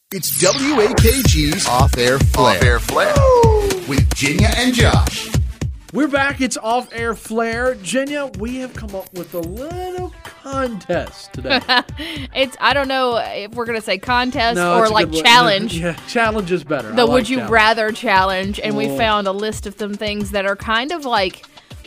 It's WAKG's Off-Air Flair. Off-Air Flair. With Jenya and Josh. We're back. It's Off-Air Flair. Jenya, we have come up with a little contest today. I don't know if we're going to say contest No, or it's a like good one. challenge. Yeah, challenge is better. The I like Would You challenge. Rather challenge. And we Whoa. found a list of some things that are kind of like,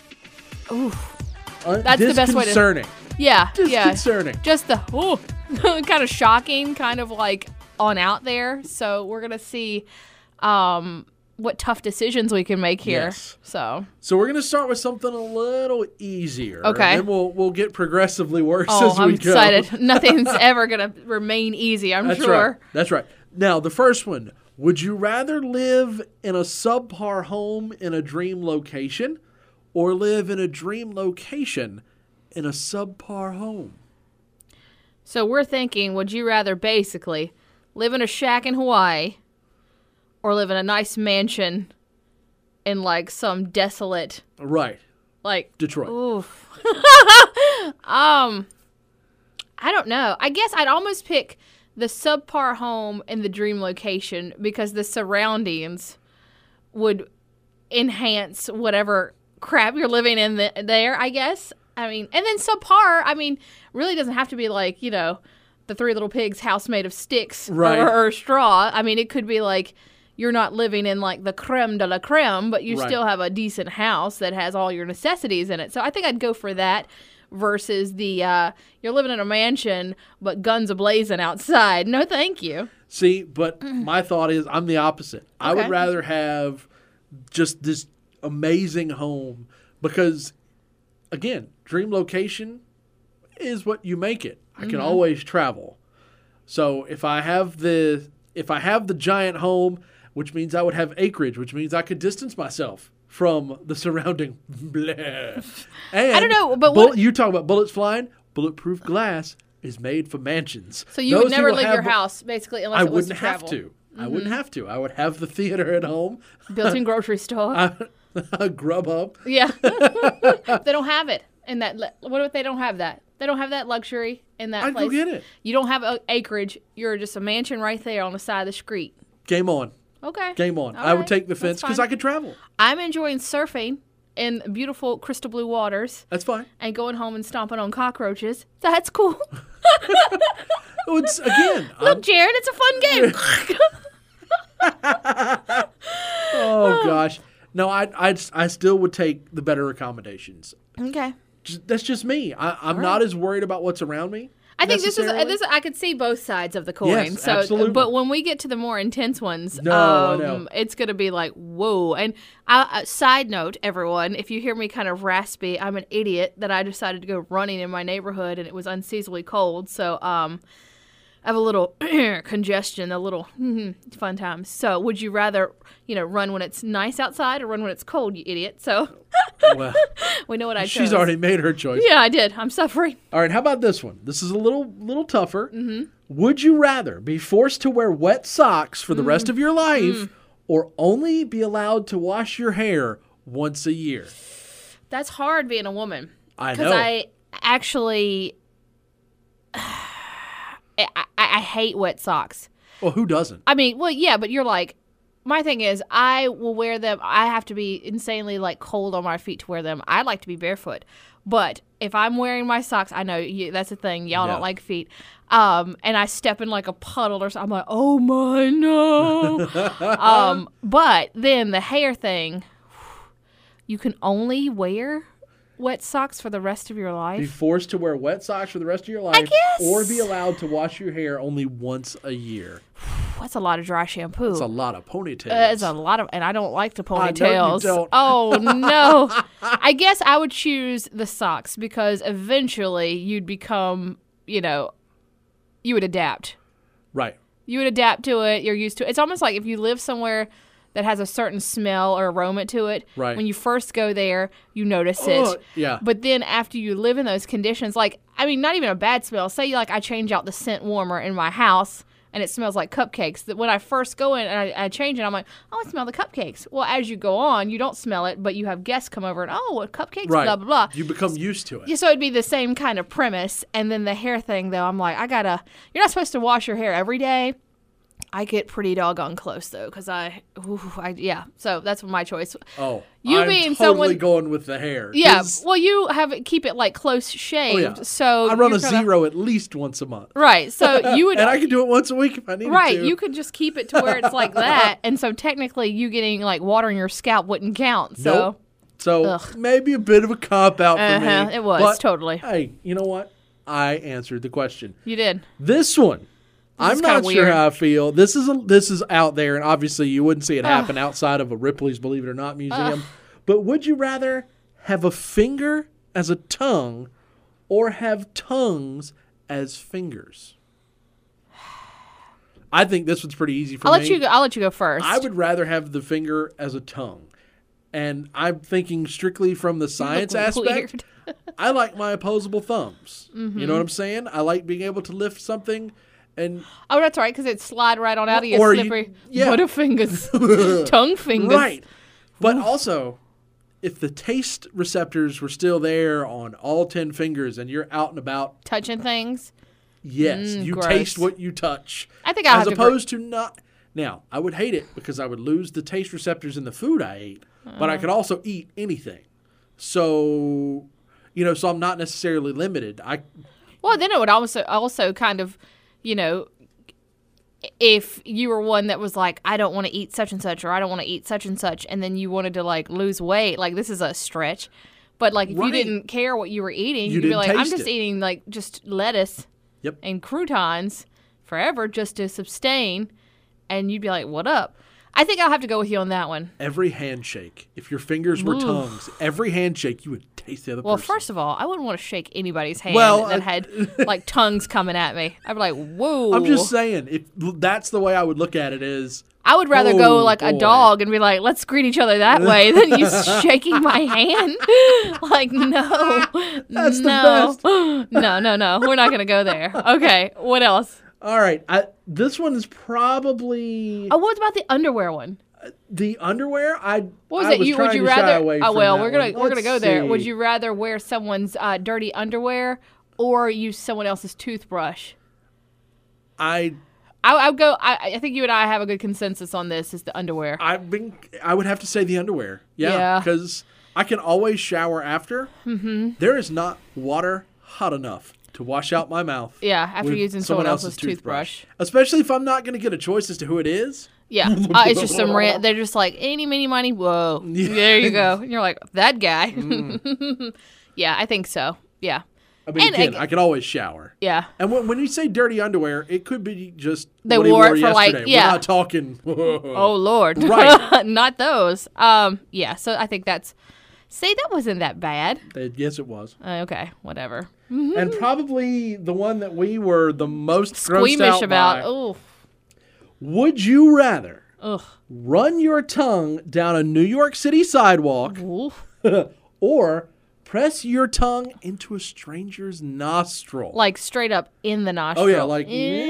that's the best way to- Disconcerting. yeah. Disconcerting. Just the, kind of shocking, kind of like on out there. So we're going to see what tough decisions we can make here. Yes. So So we're going to start with something a little easier. Okay. And then we'll get progressively worse as we I'm go. excited. Nothing's ever going to remain easy, I'm That's sure. right. That's right. Now, the first one. Would you rather live in a subpar home in a dream location or live in a dream location in a subpar home? So we're thinking, would you rather basically live in a shack in Hawaii or live in a nice mansion in like some desolate, Right. like, Detroit. oof. I don't know. I guess I'd almost pick the subpar home in the dream location because the surroundings would enhance whatever crap you're living in there, I guess. I mean, and then subpar, I mean, really doesn't have to be like, you know, the Three Little Pigs house made of sticks Right. or straw. I mean, it could be like you're not living in like the creme de la creme, but you Right. still have a decent house that has all your necessities in it. So I think I'd go for that versus the you're living in a mansion but guns a-blazing outside. No, thank you. See, but my thought is I'm the opposite. I would Okay. rather have just this amazing home because, again, dream location is what you make it. I can always travel. So if I have the giant home, which means I would have acreage, which means I could distance myself from the surrounding blah. And I don't know, but you talk about bullets flying. Bulletproof glass is made for mansions. So you Those would who never will leave have your house basically unless I it was wouldn't to have travel. to. I wouldn't have to. I would have the theater at home. Built-in grocery store. Grubhub. Yeah. They don't have it in that. What if they don't have that? They don't have that luxury in that I'd place. go get it. You don't have acreage. You're just a mansion right there on the side of the street. Game on. Okay. Game on. All I would right. take the That's fence because fine. I could travel. I'm enjoying surfing in beautiful crystal blue waters That's fine. and going home and stomping on cockroaches. That's cool. It's, again, Look, Jared, it's a fun game. oh gosh. No, I still would take the better accommodations. Okay. That's just me. I'm not as worried about what's around me. I think this necessarily. I could see both sides of the coin. Yes, so, absolutely. But when we get to the more intense ones, No, I know. it's going to be like, whoa. And side note, everyone, if you hear me kind of raspy, I'm an idiot that I decided to go running in my neighborhood and it was unseasonably cold. So I have a little congestion, a little fun times. So would you rather, run when it's nice outside or run when it's cold, you idiot? So Well, we know what I chose. she's already made her choice. Yeah, I did. I'm suffering. All right, how about this one? This is a little tougher. Mm-hmm. Would you rather be forced to wear wet socks for the rest of your life or only be allowed to wash your hair once a year? That's hard being a woman. I Because know. I actually, I hate wet socks. Well, who doesn't? I mean, well, yeah, but you're like, my thing is, I will wear them. I have to be insanely like cold on my feet to wear them. I like to be barefoot, but if I'm wearing my socks, I know that's the thing. Y'all Yeah. don't like feet. And I step in like a puddle or something. I'm like, oh my no. But then the hair thing, you can only wear wet socks for the rest of your Be life. forced to wear wet socks for the rest of your life guess. or be allowed to wash your hair only once a year. That's a lot of dry shampoo. That's a lot of ponytails. It's a lot of, and I don't like the I know you ponytails. don't. Oh no! I guess I would choose the socks because eventually you'd become, you would adapt. Right. You would adapt to it. You're used to it. It's almost like if you live somewhere that has a certain smell or aroma to it. Right. When you first go there, you notice it. Oh, yeah. But then after you live in those conditions, like, I mean, not even a bad smell. Say, I change out the scent warmer in my house and it smells like cupcakes. That when I first go in and I change it, I'm like, oh, I smell the cupcakes. Well, as you go on, you don't smell it, but you have guests come over and, oh, what cupcakes, Right. blah, blah, blah. You become used to it. Yeah, so it'd be the same kind of premise. And then the hair thing, though, I'm like, you're not supposed to wash your hair every day. I get pretty doggone close though, because yeah. So that's my choice. Oh, You I'm being totally someone- going with the hair. Yeah. 'cause Well, you keep it like close shaved. yeah. So I run you're a gonna- 0 at least once a month. Right. So you would. And I can do it once a week if I needed Right, to. you could just keep it to where it's like that, and so technically you getting like water in your scalp wouldn't count. So Nope. So Ugh. maybe a bit of a cop out for me. It was, but, totally. Hey, you know what? I answered the question. You did. This one, I'm is not kinda sure weird. how I feel. This is out there, and obviously you wouldn't see it happen outside of a Ripley's Believe It or Not museum. But would you rather have a finger as a tongue, or have tongues as fingers? I think this one's pretty easy for I'll me. let you go first. I would rather have the finger as a tongue. And I'm thinking strictly from the science aspect. Weird. I like my opposable thumbs. Mm-hmm. You know what I'm saying? I like being able to lift something and Oh, that's right, because it slide right on out of your Or you- slippery yeah. butterfingers, tongue fingers. right. But also, if the taste receptors were still there on all 10 fingers and you're out and about, Touching things. yes, you gross. taste what you touch. I think I'll as have to opposed to not. Now, I would hate it because I would lose the taste receptors in the food I ate, but I could also eat anything. So, so I'm not necessarily limited. Well, then it would also kind of, if you were one that was like, I don't want to eat such and such, or I don't want to eat such and such, and then you wanted to like lose weight, like this is a stretch. But like if you Right. didn't care what you were eating, You you'd be didn't like, I'm taste just it. eating like just lettuce Yep. and croutons forever just to sustain, and you'd be like, what up? I think I'll have to go with you on that one. Every handshake, if your fingers were Oof. tongues, every handshake you would taste the other Well, person. first of all, I wouldn't want to shake anybody's hand Well, that had like tongues coming at me. I'd be like, whoa. I'm just saying, if that's the way I would look at it is, I would rather go Oh, like a boy. dog and be like, let's greet each other that way than you shaking my hand. Like, no. That's the no. best. No. We're not going to go there. Okay. What else? all right, this one is probably Oh, what about the underwear one? the underwear. What was I it? was Would trying you to shy rather? away Oh from well, that we're gonna one. we're gonna Let's go there. Would see. you rather wear someone's dirty underwear or use someone else's toothbrush? I I would go. I think you and I have a good consensus on this. Is the underwear? I would have to say the underwear. Yeah, Yeah. because I can always shower after. Mm-hmm. There is not water hot enough to wash out my mouth. Yeah, after with using someone else's toothbrush. Especially if I'm not going to get a choice as to who it is. Yeah, it's just some they're just like eeny, meeny, miny, whoa. There you go. And you're like that guy. Yeah, I think so. Yeah, I mean, And again, ag- I can always shower. yeah. And when you say dirty underwear, it could be just They what he wore it wore for, like, yesterday. yeah. We're not talking. Oh Lord, Right. not those. Yeah. So I think that's. See, that wasn't that bad. Yes, it was. Okay, whatever. And probably the one that we were the most grossed Squeamish out about. by. Oh, Would you rather ugh. run your tongue down a New York City sidewalk Ooh. or press your tongue into a stranger's nostril? Like straight up in the nostril. Oh, yeah, like,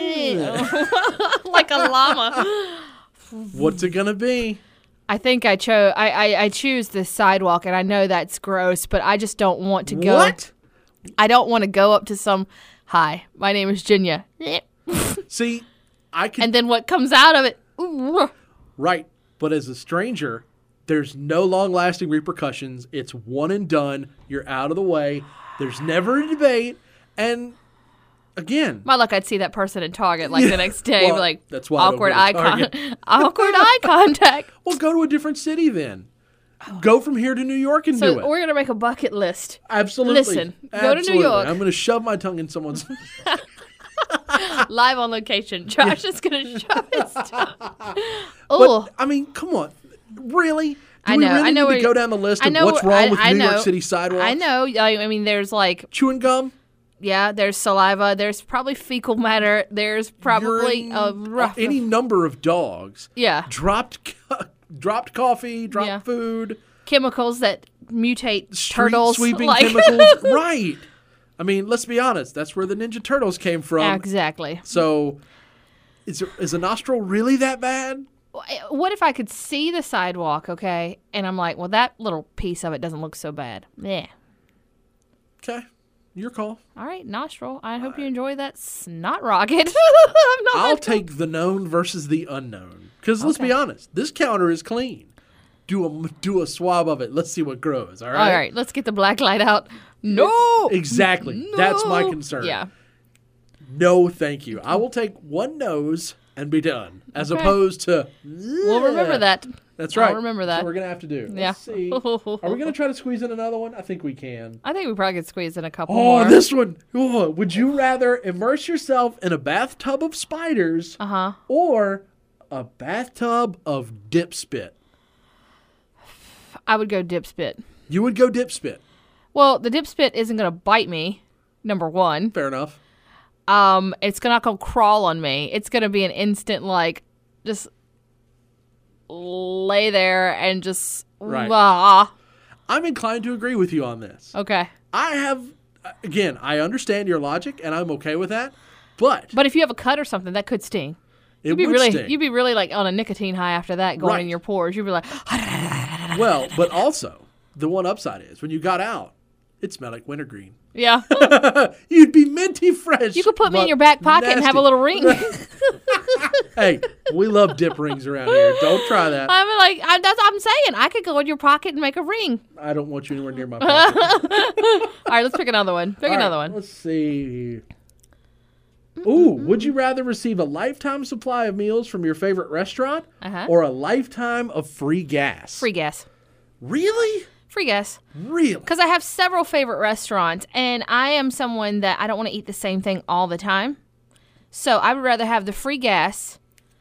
like a llama. what's it going to be? I think I chose. I choose the sidewalk, and I know that's gross, but I just don't want to go. What? I don't want to go up to some. Hi, my name is Jinya. See, I can. And then what comes out of it? Ooh. Right. But as a stranger, there's no long lasting repercussions. It's one and done. You're out of the way. There's never a debate. And again, My luck, I'd see that person in Target like the next day, Well, like that's why I don't awkward go to eye Target. awkward eye contact. well, go to a different city then. Go from here to New York and So do it. we're gonna make a bucket list. Absolutely. Listen, go to New Absolutely. York. I'm going to shove my tongue in someone's. Live on location. Josh is gonna shove his tongue. Oh, But, I mean, come on. Really? Do I we know. really I know need where to go you- down the list I of know what's where- wrong with I New know. York City sidewalks? I know. I mean, there's like, Chewing gum? yeah, there's saliva. There's probably fecal matter. There's probably urine, any number of dogs. yeah Dropped coffee, dropped Yeah. food, chemicals that mutate street turtles. sweeping like, chemicals. Right. I mean, let's be honest. That's where the Ninja Turtles came from. Exactly. So, is a nostril really that bad? What if I could see the sidewalk, okay, and I'm like, well, that little piece of it doesn't look so bad. Yeah. Okay. Your call. All right, nostril. I hope you enjoy that snot rocket. I'll take the known versus the unknown. Because let's Okay. be honest, this counter is clean. Do a swab of it. Let's see what grows. All right. All right, let's get the black light out. No. Exactly. No. That's my concern. Yeah. No, thank you. I will take one nose and be done, as Okay. opposed to. We'll remember that. That's right. I'll remember that. So we're gonna have to do. Yeah. Let's see. Are we gonna try to squeeze in another one? I think we can. I think we probably could squeeze in a couple Oh, more. this one. Oh, would you rather immerse yourself in a bathtub of spiders Uh-huh. or a bathtub of dip spit? I would go dip spit. You would go dip spit. Well, the dip spit isn't going to bite me, number one. Fair enough. It's not going to crawl on me. It's going to be an instant, like, just lay there and just... Right. Ah. I'm inclined to agree with you on this. Okay. I have, again, I understand your logic, and I'm okay with that. But But if you have a cut or something, that could sting. it You'd would be sting. You'd be really, like, on a nicotine high after that going in Right. your pores. You'd be like... Well, but also, the one upside is when you got out, it smelled like wintergreen. Yeah. You'd be minty fresh. You could put me in but your back pocket and have a nasty. little ring. Hey, we love dip rings around here. Don't try that. I'm like, that's what I'm saying. I could go in your pocket and make a ring. I don't want you anywhere near my pocket. All right, let's pick another one. Pick All another right, one. Let's see. Ooh, would you rather receive a lifetime supply of meals from your favorite restaurant Uh-huh. or a lifetime of free gas? Free gas. Really? Free gas. Really? Because I have several favorite restaurants, and I am someone that I don't want to eat the same thing all the time. So I would rather have the free gas,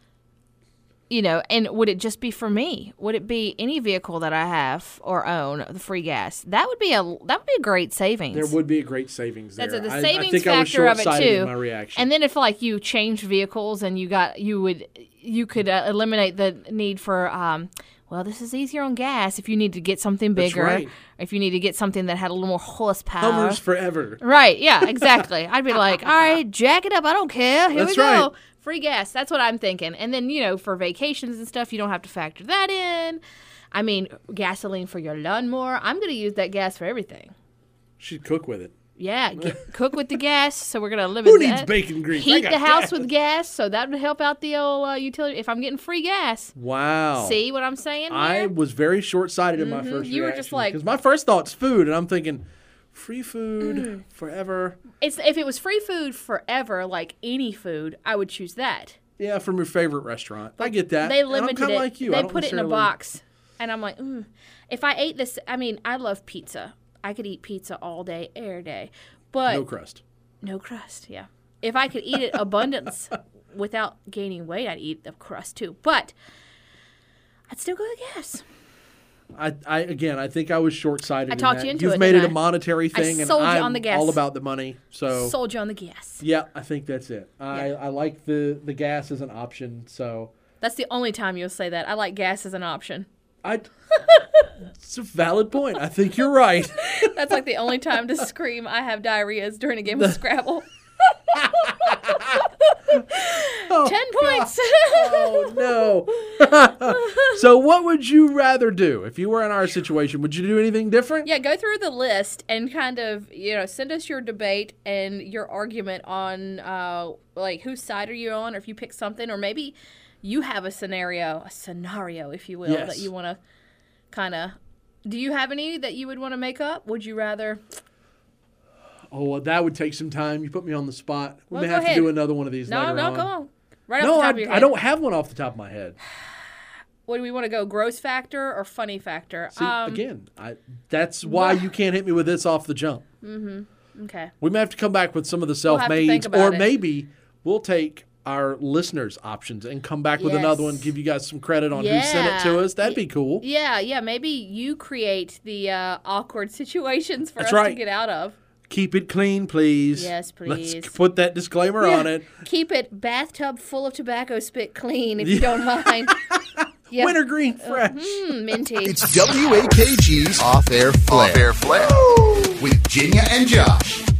and would it just be for me? Would it be any vehicle that I have or own, the free gas? That would be a great savings. There would be a great savings there. That's the I savings think I was factor of it short-sighted too. in my reaction. And then if like you changed vehicles and you could eliminate the need for well, this is easier on gas if you need to get something That's bigger. right. If you need to get something that had a little more horsepower. Hummers forever. Right, yeah, exactly. I'd be like, all right, jack it up. I don't care. Here That's we go. right. Free gas. That's what I'm thinking. And then, for vacations and stuff, you don't have to factor that in. I mean, gasoline for your lawnmower. I'm going to use that gas for everything. She'd cook with it. Yeah, cook with the gas. So we're going to limit Who that. needs bacon grease? I Heat got the house gas. with gas. So that would help out the old utility. If I'm getting free gas. Wow. See what I'm saying I here? was very short-sighted in my first You were just like- because my first thought's food, and I'm thinking, free food forever. If it was free food forever, like any food, I would choose that. Yeah, from your favorite restaurant. I get that. They And I'm limited kinda it. like you. I They don't put it in a necessarily- box, and I'm like, if I ate this, I mean, I love pizza. I could eat pizza all day, every day, but No crust. no crust. Yeah, if I could eat it abundance without gaining weight, I'd eat the crust too. But I'd still go with gas. I think I was short-sighted. I talked in that. you into You've it, made it didn't a I? monetary thing, and sold you I'm on the gas. all about the money. So Sold you on the gas. yeah, I think that's it. I like the gas as an option. So That's the only time you'll say that. I like gas as an option. it's a valid point. I think you're right. That's like the only time to scream, I have diarrhea is during a game of Scrabble. 10 points. Oh no. So what would you rather do if you were in our situation? Would you do anything different? Yeah, go through the list and kind of, send us your debate and your argument on, like, whose side are you on, or if you pick something, or maybe you have a scenario, if you will, Yes. that you want to kind of. Do you have any that you would want to make up? Would you rather? Oh, well, that would take some time. You put me on the spot. We Well, may go have ahead. to do another one of these later No, on. come on. Right No, off the top of your head. I don't have one off the top of my head. What do we want to go, gross factor or funny factor? See, again, that's why you can't hit me with this off the jump. Okay. We may have to come back with some of the have to self-mades, think about or it. maybe we'll take our listeners' options and come back with another one, Yes. give you guys some credit on who sent it to Yeah. us. That'd be cool. Yeah. Maybe you create the awkward situations for That's us to right. get out of. Keep it clean, please. Yes, please. Let's put that disclaimer on it. Keep it bathtub full of tobacco spit clean if you don't mind. Yep. Wintergreen fresh. Minty. It's WAKG's Off Air Flair. With Ginya and Josh.